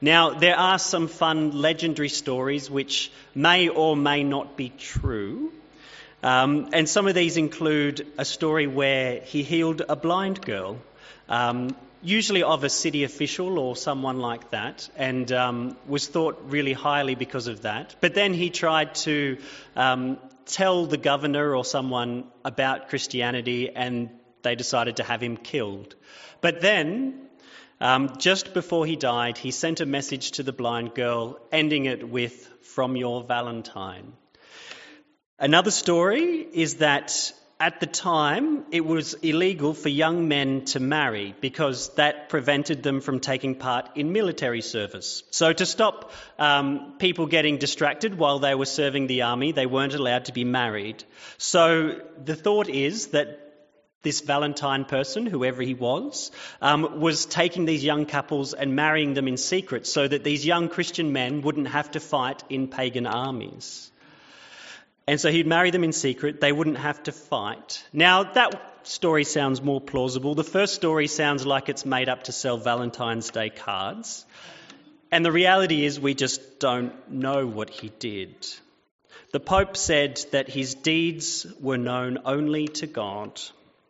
Now, there are some fun legendary stories which may or may not be true. And some of these include a story where he healed a blind girl, usually of a city official or someone like that, and was thought really highly because of that. But then he tried to tell the governor or someone about Christianity, and they decided to have him killed. But then, just before he died, he sent a message to the blind girl, ending it with, "From your Valentine." Another story is that at the time it was illegal for young men to marry because that prevented them from taking part in military service. So to stop people getting distracted while they were serving the army, they weren't allowed to be married. So the thought is that this Valentine person, whoever he was taking these young couples and marrying them in secret so that these young Christian men wouldn't have to fight in pagan armies. And so he'd marry them in secret, they wouldn't have to fight. Now, that story sounds more plausible. The first story sounds like it's made up to sell Valentine's Day cards. And the reality is we just don't know what he did. The Pope said that his deeds were known only to God.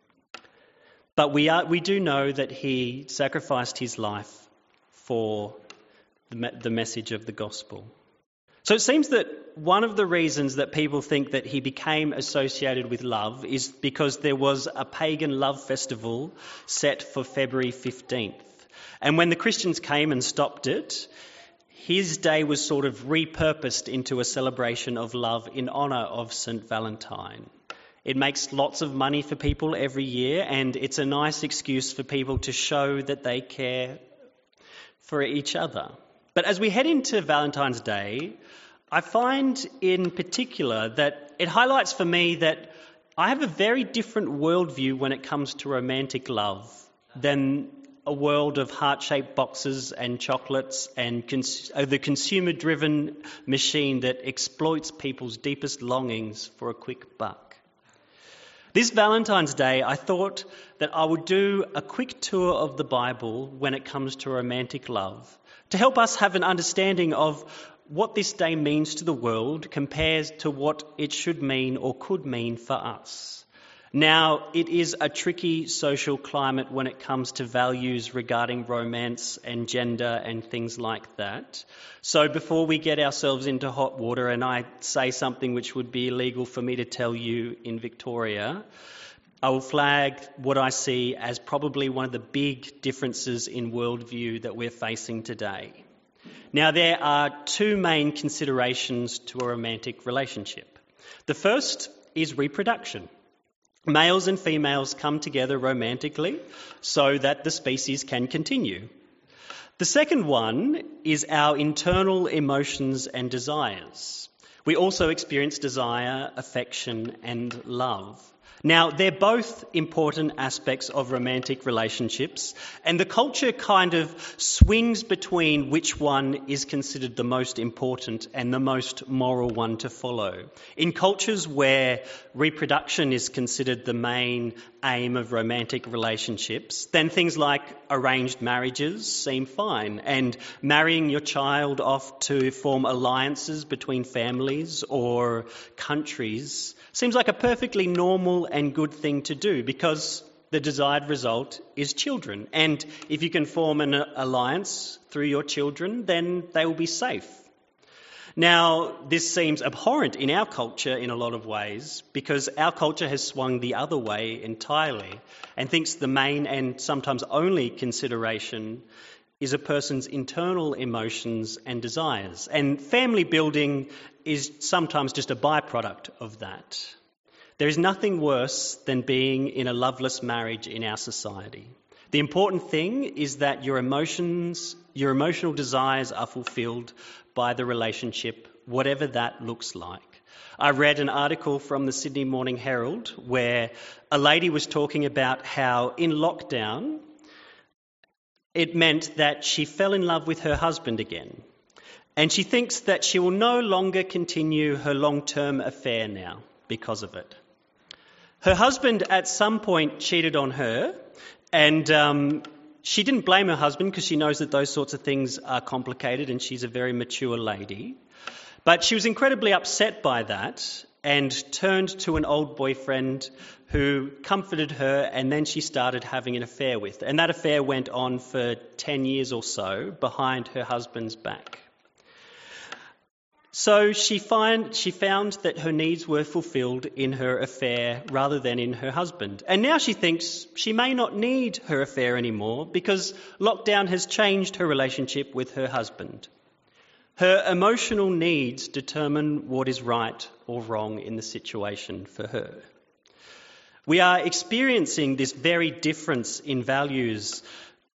But we do know that he sacrificed his life for the message of the gospel. So it seems that one of the reasons that people think that he became associated with love is because there was a pagan love festival set for February 15th. And when the Christians came and stopped it, his day was sort of repurposed into a celebration of love in honour of St. Valentine. It makes lots of money for people every year, and it's a nice excuse for people to show that they care for each other. But as we head into Valentine's Day, I find in particular that it highlights for me that I have a very different worldview when it comes to romantic love than a world of heart-shaped boxes and chocolates and the consumer-driven machine that exploits people's deepest longings for a quick buck. This Valentine's Day, I thought that I would do a quick tour of the Bible when it comes to romantic love, to help us have an understanding of what this day means to the world compared to what it should mean or could mean for us. Now, it is a tricky social climate when it comes to values regarding romance and gender and things like that. So before we get ourselves into hot water and I say something which would be illegal for me to tell you in Victoria, I will flag what I see as probably one of the big differences in worldview that we're facing today. Now, there are two main considerations to a romantic relationship. The first is reproduction. Males and females come together romantically so that the species can continue. The second one is our internal emotions and desires. We also experience desire, affection, and love. Now, they're both important aspects of romantic relationships, and the culture kind of swings between which one is considered the most important and the most moral one to follow. In cultures where reproduction is considered the main aim of romantic relationships, then things like arranged marriages seem fine, and marrying your child off to form alliances between families or countries seems like a perfectly normal and good thing to do because the desired result is children. And if you can form an alliance through your children, then they will be safe. Now, this seems abhorrent in our culture in a lot of ways because our culture has swung the other way entirely and thinks the main and sometimes only consideration is a person's internal emotions and desires. And family building is sometimes just a byproduct of that. There is nothing worse than being in a loveless marriage in our society. The important thing is that your emotional desires are fulfilled by the relationship, whatever that looks like. I read an article from the Sydney Morning Herald where a lady was talking about how in lockdown it meant that she fell in love with her husband again. And she thinks that she will no longer continue her long-term affair now because of it. Her husband at some point cheated on her, and She didn't blame her husband because she knows that those sorts of things are complicated and she's a very mature lady. But she was incredibly upset by that and turned to an old boyfriend who comforted her, and then she started having an affair with. And that affair went on for 10 years or so behind her husband's back. So she found that her needs were fulfilled in her affair rather than in her husband. And now she thinks she may not need her affair anymore because lockdown has changed her relationship with her husband. Her emotional needs determine what is right or wrong in the situation for her. We are experiencing this very difference in values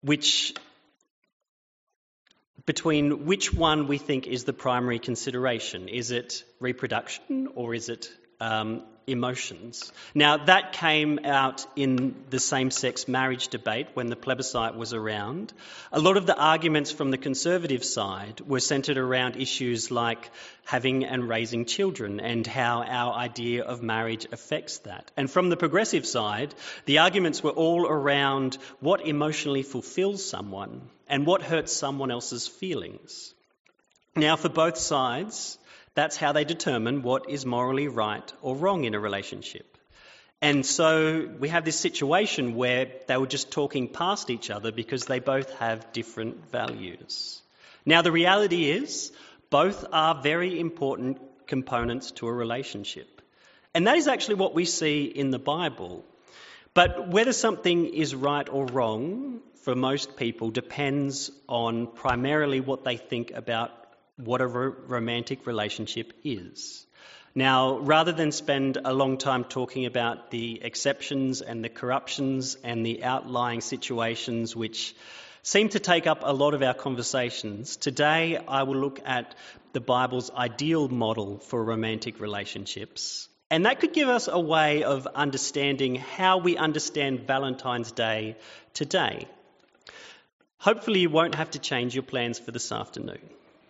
between which one we think is the primary consideration. Is it reproduction or is it emotions? Now, that came out in the same-sex marriage debate when the plebiscite was around. A lot of the arguments from the Conservative side were centred around issues like having and raising children and how our idea of marriage affects that. And from the Progressive side, the arguments were all around what emotionally fulfills someone and what hurts someone else's feelings. Now, for both sides, that's how they determine what is morally right or wrong in a relationship. And so we have this situation where they were just talking past each other because they both have different values. Now, the reality is both are very important components to a relationship. And that is actually what we see in the Bible. But whether something is right or wrong for most people depends on primarily what they think about what a romantic relationship is. Now, rather than spend a long time talking about the exceptions and the corruptions and the outlying situations which seem to take up a lot of our conversations, today I will look at the Bible's ideal model for romantic relationships. And that could give us a way of understanding how we understand Valentine's Day today. Hopefully you won't have to change your plans for this afternoon.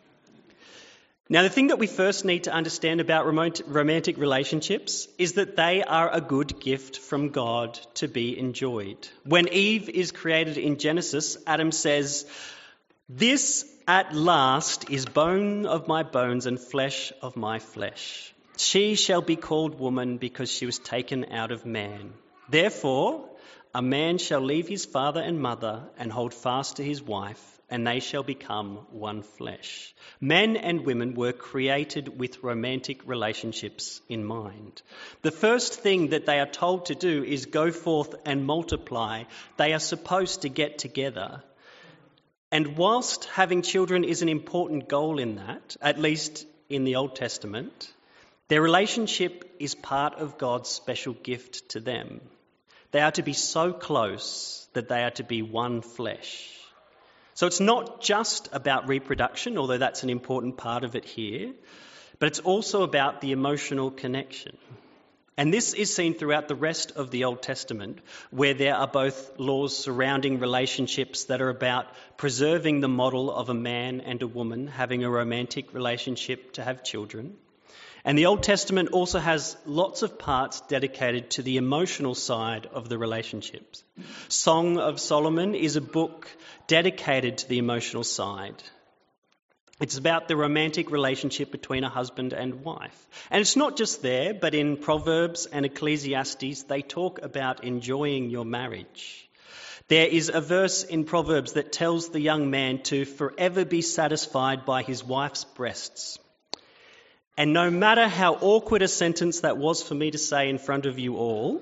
Now, the thing that we first need to understand about romantic relationships is that they are a good gift from God to be enjoyed. When Eve is created in Genesis, Adam says, "This at last is bone of my bones and flesh of my flesh. She shall be called woman because she was taken out of man. Therefore, a man shall leave his father and mother and hold fast to his wife, and they shall become one flesh." Men and women were created with romantic relationships in mind. The first thing that they are told to do is go forth and multiply. They are supposed to get together. And whilst having children is an important goal in that, at least in the Old Testament, their relationship is part of God's special gift to them. They are to be so close that they are to be one flesh. So it's not just about reproduction, although that's an important part of it here, but it's also about the emotional connection. And this is seen throughout the rest of the Old Testament, where there are both laws surrounding relationships that are about preserving the model of a man and a woman having a romantic relationship to have children. And the Old Testament also has lots of parts dedicated to the emotional side of the relationships. Song of Solomon is a book dedicated to the emotional side. It's about the romantic relationship between a husband and wife. And it's not just there, but in Proverbs and Ecclesiastes, they talk about enjoying your marriage. There is a verse in Proverbs that tells the young man to forever be satisfied by his wife's breasts. And no matter how awkward a sentence that was for me to say in front of you all,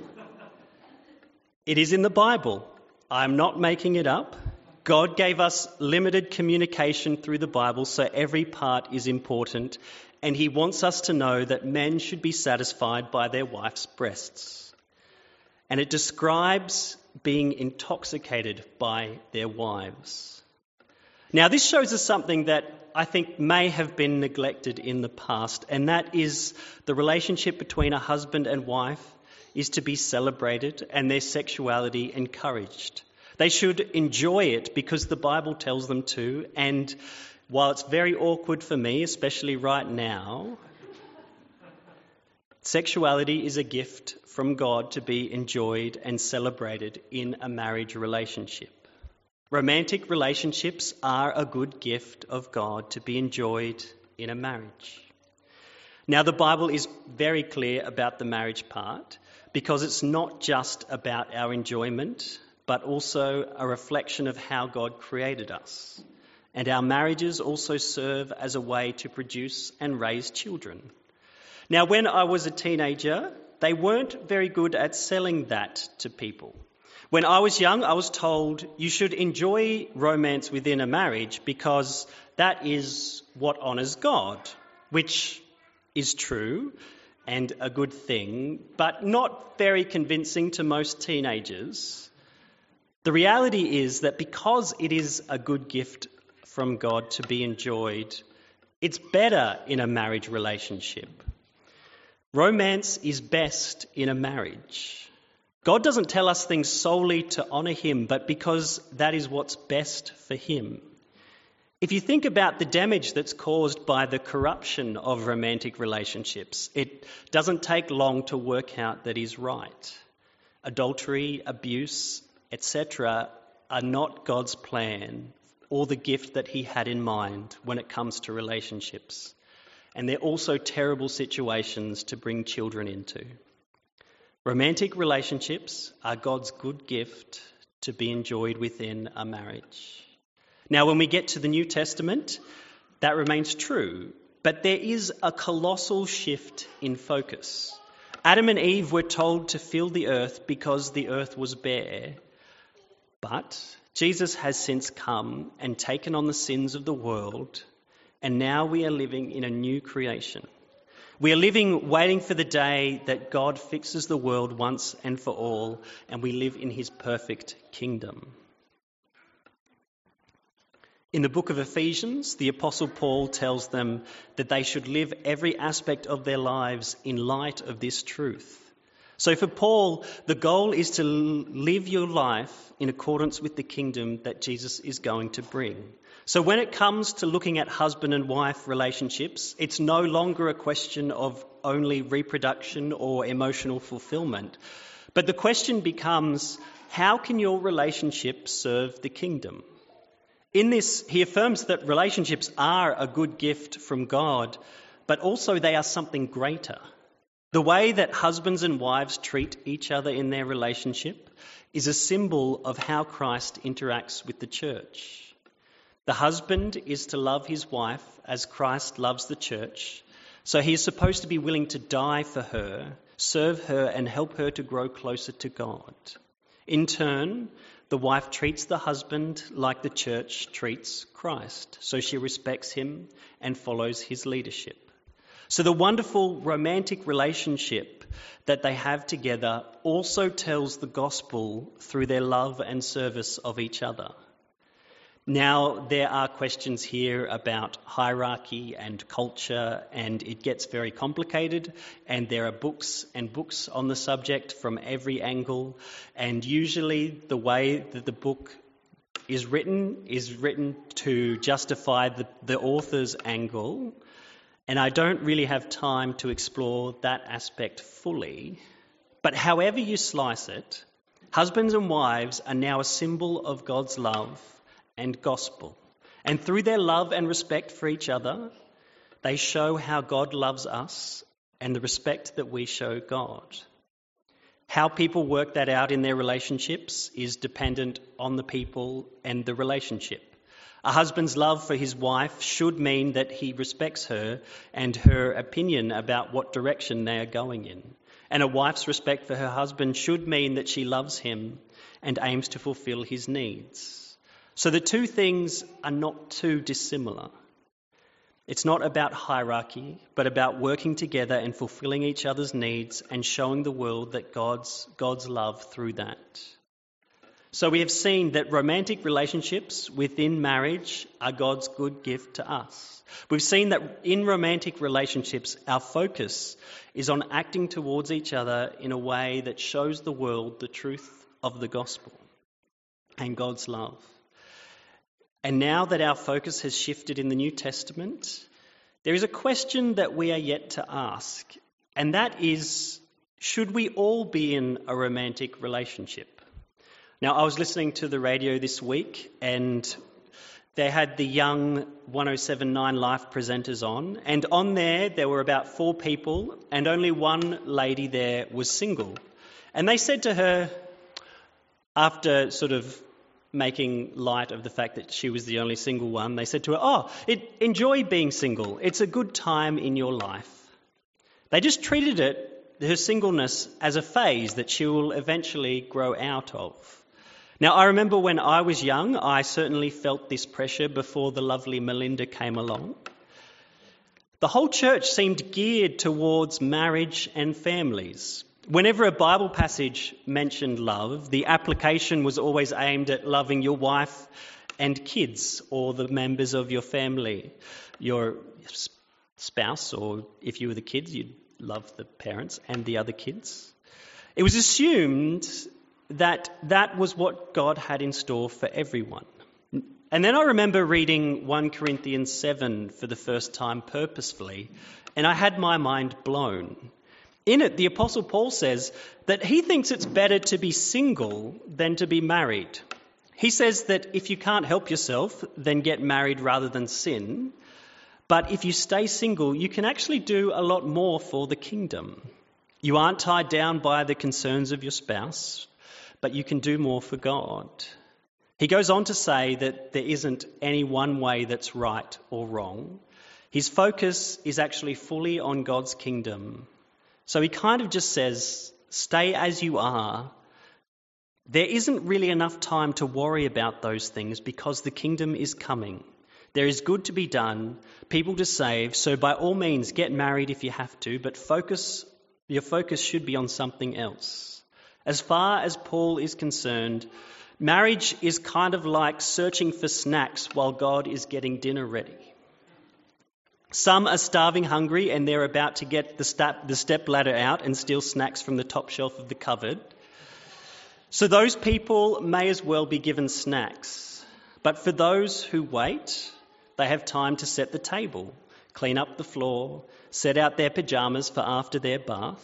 it is in the Bible. I'm not making it up. God gave us limited communication through the Bible, so every part is important. And he wants us to know that men should be satisfied by their wife's breasts. And it describes being intoxicated by their wives. Now, this shows us something that I think may have been neglected in the past, and that is the relationship between a husband and wife is to be celebrated and their sexuality encouraged. They should enjoy it because the Bible tells them to, and while it's very awkward for me, especially right now, sexuality is a gift from God to be enjoyed and celebrated in a marriage relationship. Romantic relationships are a good gift of God to be enjoyed in a marriage. Now, the Bible is very clear about the marriage part because it's not just about our enjoyment, but also a reflection of how God created us. And our marriages also serve as a way to produce and raise children. Now, when I was a teenager, they weren't very good at selling that to people. When I was young, I was told you should enjoy romance within a marriage because that is what honours God, which is true and a good thing, but not very convincing to most teenagers. The reality is that because it is a good gift from God to be enjoyed, it's better in a marriage relationship. Romance is best in a marriage. God doesn't tell us things solely to honour him, but because that is what's best for him. If you think about the damage that's caused by the corruption of romantic relationships, it doesn't take long to work out that is right. Adultery, abuse, etc. are not God's plan or the gift that he had in mind when it comes to relationships. And they're also terrible situations to bring children into. Romantic relationships are God's good gift to be enjoyed within a marriage. Now, when we get to the New Testament, that remains true, but there is a colossal shift in focus. Adam and Eve were told to fill the earth because the earth was bare, but Jesus has since come and taken on the sins of the world, and now we are living in a new creation. We are living waiting for the day that God fixes the world once and for all, and we live in his perfect kingdom. In the book of Ephesians, the Apostle Paul tells them that they should live every aspect of their lives in light of this truth. So for Paul, the goal is to live your life in accordance with the kingdom that Jesus is going to bring. So when it comes to looking at husband and wife relationships, it's no longer a question of only reproduction or emotional fulfillment. But the question becomes, how can your relationship serve the kingdom? In this, he affirms that relationships are a good gift from God, but also they are something greater. The way that husbands and wives treat each other in their relationship is a symbol of how Christ interacts with the church. The husband is to love his wife as Christ loves the church, so he is supposed to be willing to die for her, serve her and help her to grow closer to God. In turn, the wife treats the husband like the church treats Christ, so she respects him and follows his leadership. So the wonderful romantic relationship that they have together also tells the gospel through their love and service of each other. Now, there are questions here about hierarchy and culture, and it gets very complicated, and there are books and books on the subject from every angle, and usually the way that the book is written to justify the author's angle, and I don't really have time to explore that aspect fully. But however you slice it, husbands and wives are now a symbol of God's love and gospel. And through their love and respect for each other, they show how God loves us and the respect that we show God. How people work that out in their relationships is dependent on the people and the relationship. A husband's love for his wife should mean that he respects her and her opinion about what direction they are going in. And a wife's respect for her husband should mean that she loves him and aims to fulfill his needs. So the two things are not too dissimilar. It's not about hierarchy, but about working together and fulfilling each other's needs and showing the world that God's love through that. So we have seen that romantic relationships within marriage are God's good gift to us. We've seen that in romantic relationships, our focus is on acting towards each other in a way that shows the world the truth of the gospel and God's love. And now that our focus has shifted in the New Testament, there is a question that we are yet to ask, and that is, should we all be in a romantic relationship? Now, I was listening to the radio this week and they had the young 1079 Life presenters on, and on there were about 4 people and only one lady there was single. And they said to her, after sort of making light of the fact that she was the only single one, they said to her, enjoy being single. It's a good time in your life. They just treated her singleness, as a phase that she will eventually grow out of. Now, I remember when I was young, I certainly felt this pressure before the lovely Melinda came along. The whole church seemed geared towards marriage and families. Whenever a Bible passage mentioned love, the application was always aimed at loving your wife and kids, or the members of your family, your spouse, or if you were the kids, you'd love the parents and the other kids. It was assumed that was what God had in store for everyone. And then I remember reading 1 Corinthians 7 for the first time purposefully, and I had my mind blown. In it, the Apostle Paul says that he thinks it's better to be single than to be married. He says that if you can't help yourself, then get married rather than sin. But if you stay single, you can actually do a lot more for the kingdom. You aren't tied down by the concerns of your spouse, but you can do more for God. He goes on to say that there isn't any one way that's right or wrong. His focus is actually fully on God's kingdom. So he kind of just says, stay as you are. There isn't really enough time to worry about those things because the kingdom is coming. There is good to be done, people to save, so by all means get married if you have to, but your focus should be on something else. As far as Paul is concerned, marriage is kind of like searching for snacks while God is getting dinner ready. Some are starving hungry and they're about to get the step ladder out and steal snacks from the top shelf of the cupboard. So those people may as well be given snacks. But for those who wait, they have time to set the table, clean up the floor, set out their pyjamas for after their bath.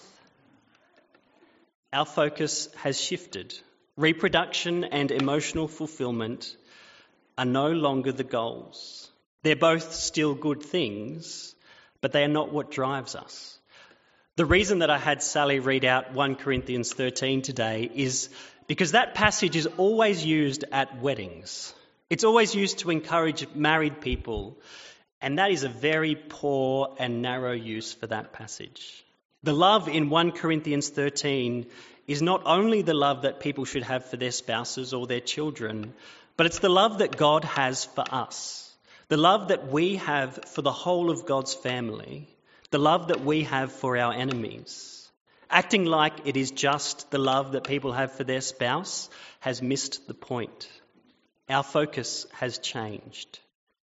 Our focus has shifted. Reproduction and emotional fulfillment are no longer the goals. They're both still good things, but they are not what drives us. The reason that I had Sally read out 1 Corinthians 13 today is because that passage is always used at weddings. It's always used to encourage married people, and that is a very poor and narrow use for that passage. The love in 1 Corinthians 13 is not only the love that people should have for their spouses or their children, but it's the love that God has for us, the love that we have for the whole of God's family, the love that we have for our enemies. Acting like it is just the love that people have for their spouse has missed the point. Our focus has changed.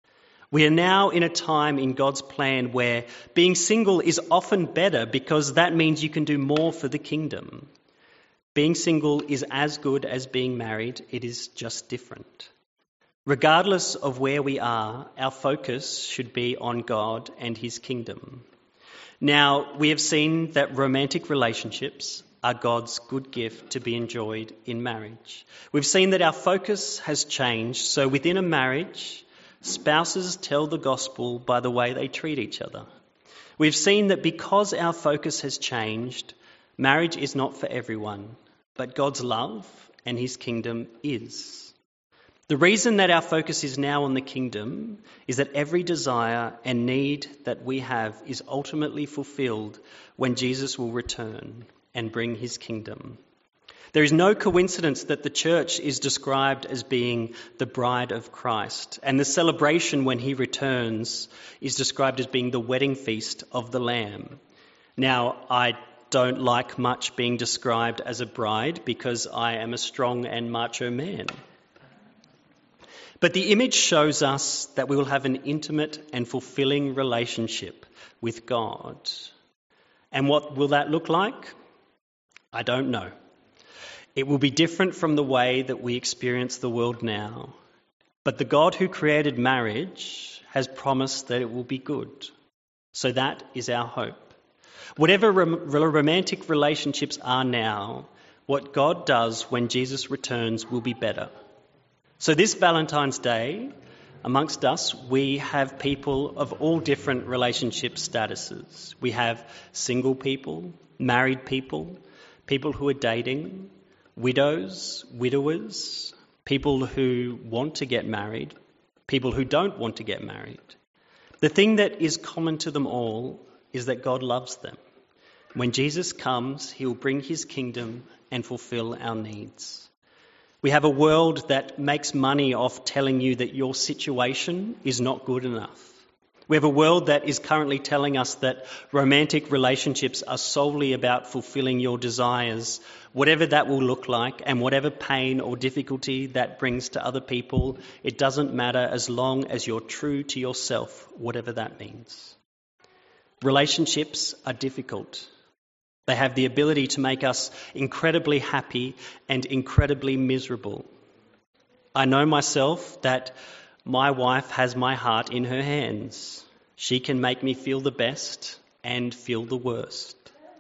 We are now in a time in God's plan where being single is often better because that means you can do more for the kingdom. Being single is as good as being married, it is just different. Regardless of where we are, our focus should be on God and his kingdom. Now, we have seen that romantic relationships are God's good gift to be enjoyed in marriage. We've seen that our focus has changed, so within a marriage, spouses tell the gospel by the way they treat each other. We've seen that because our focus has changed, marriage is not for everyone, but God's love and his kingdom is. The reason that our focus is now on the kingdom is that every desire and need that we have is ultimately fulfilled when Jesus will return and bring his kingdom. There is no coincidence that the church is described as being the bride of Christ, and the celebration when he returns is described as being the wedding feast of the Lamb. Now, I don't like much being described as a bride because I am a strong and macho man. But the image shows us that we will have an intimate and fulfilling relationship with God. And what will that look like? I don't know. It will be different from the way that we experience the world now. But the God who created marriage has promised that it will be good. So that is our hope. Whatever romantic relationships are now, what God does when Jesus returns will be better. So this Valentine's Day, amongst us, we have people of all different relationship statuses. We have single people, married people, people who are dating, widows, widowers, people who want to get married, people who don't want to get married. The thing that is common to them all is that God loves them. When Jesus comes, he will bring his kingdom and fulfill our needs. We have a world that makes money off telling you that your situation is not good enough. We have a world that is currently telling us that romantic relationships are solely about fulfilling your desires, whatever that will look like, and whatever pain or difficulty that brings to other people. It doesn't matter as long as you're true to yourself, whatever that means. Relationships are difficult. They have the ability to make us incredibly happy and incredibly miserable. I know myself that my wife has my heart in her hands. She can make me feel the best and feel the worst.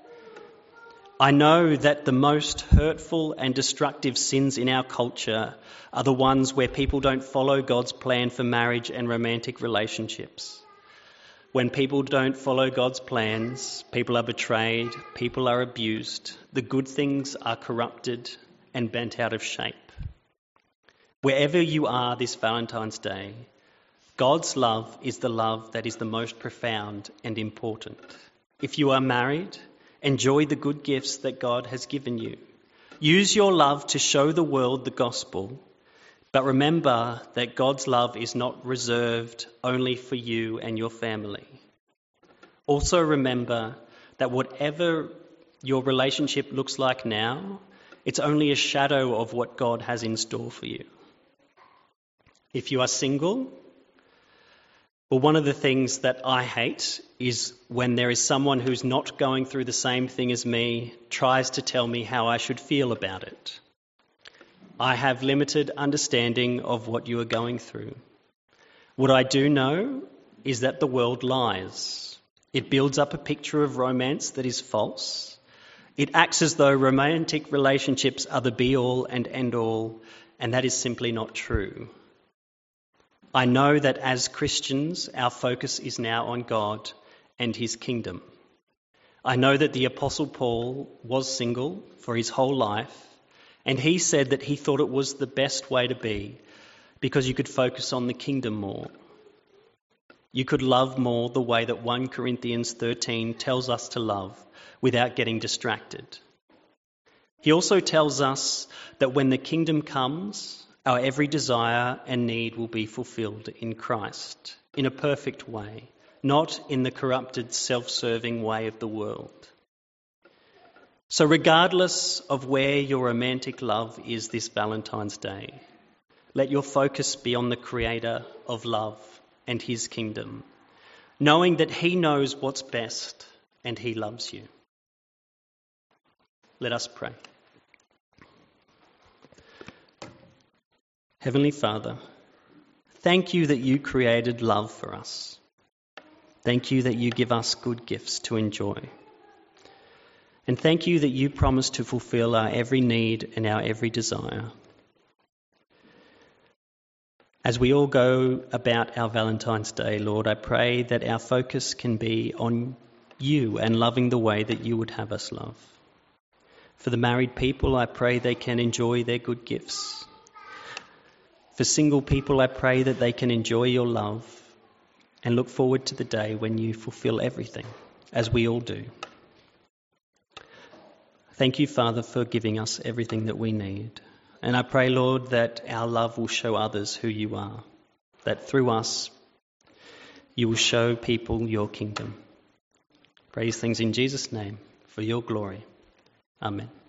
I know that the most hurtful and destructive sins in our culture are the ones where people don't follow God's plan for marriage and romantic relationships. When people don't follow God's plans, people are betrayed, people are abused, the good things are corrupted and bent out of shape. Wherever you are this Valentine's Day, God's love is the love that is the most profound and important. If you are married, enjoy the good gifts that God has given you. Use your love to show the world the gospel. But remember that God's love is not reserved only for you and your family. Also remember that whatever your relationship looks like now, it's only a shadow of what God has in store for you. If you are single, well, one of the things that I hate is when there is someone who's not going through the same thing as me, tries to tell me how I should feel about it. I have limited understanding of what you are going through. What I do know is that the world lies. It builds up a picture of romance that is false. It acts as though romantic relationships are the be-all and end-all, and that is simply not true. I know that as Christians, our focus is now on God and his kingdom. I know that the Apostle Paul was single for his whole life, and he said that he thought it was the best way to be because you could focus on the kingdom more. You could love more the way that 1 Corinthians 13 tells us to love without getting distracted. He also tells us that when the kingdom comes, our every desire and need will be fulfilled in Christ in a perfect way, not in the corrupted, self-serving way of the world. So regardless of where your romantic love is this Valentine's Day, let your focus be on the Creator of love and his kingdom, knowing that he knows what's best and he loves you. Let us pray. Heavenly Father, thank you that you created love for us. Thank you that you give us good gifts to enjoy. And thank you that you promise to fulfill our every need and our every desire. As we all go about our Valentine's Day, Lord, I pray that our focus can be on you and loving the way that you would have us love. For the married people, I pray they can enjoy their good gifts. For single people, I pray that they can enjoy your love and look forward to the day when you fulfill everything, as we all do. Thank you, Father, for giving us everything that we need. And I pray, Lord, that our love will show others who you are, that through us you will show people your kingdom. Pray these things in Jesus' name for your glory. Amen.